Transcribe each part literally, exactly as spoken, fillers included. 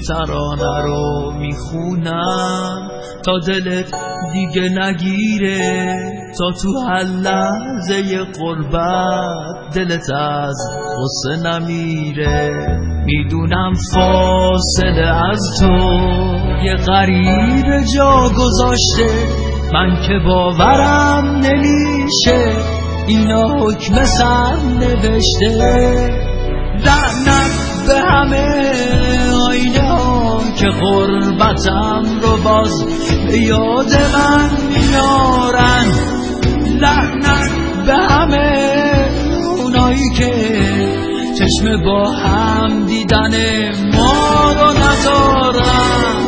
ترانه رو میخونم تا دلت دیگه نگیره، تا تو هر لحظه غربت دلت از غصه نمیره. میدونم فاصله از تو یه غریب جا گذاشته، من که باورم نمیشه اینا حکم سر نوشته. لعنت به همه آینه ها که غربتم رو باز به یاد من میارن. لعنت به همه اونایی که چشم با هم دیدن ما رو ندارن.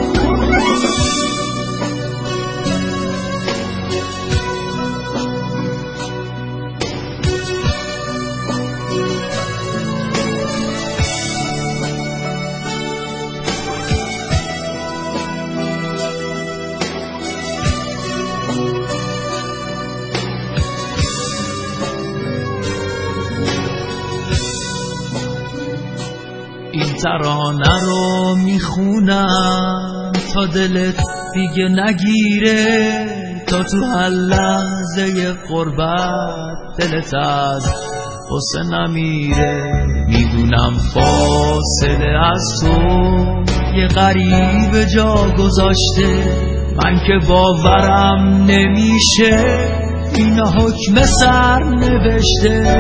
این ترانه رو میخونم تا دلت دیگه نگیره، تا تو هر لحظه غربت دلت از غصه نمیره. میدونم فاصله از تو یه غریب جا گذاشته، من که باورم نمیشه اینا حکم سر نوشته.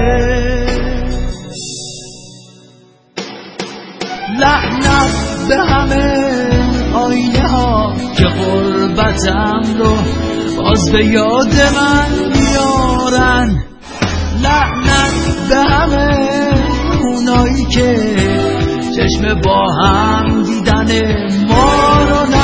لعنت به همه آینه ها که غربتم رو باز به یاد من میارن. لعنت به همه اونایی که چشم با هم دیدن ما رو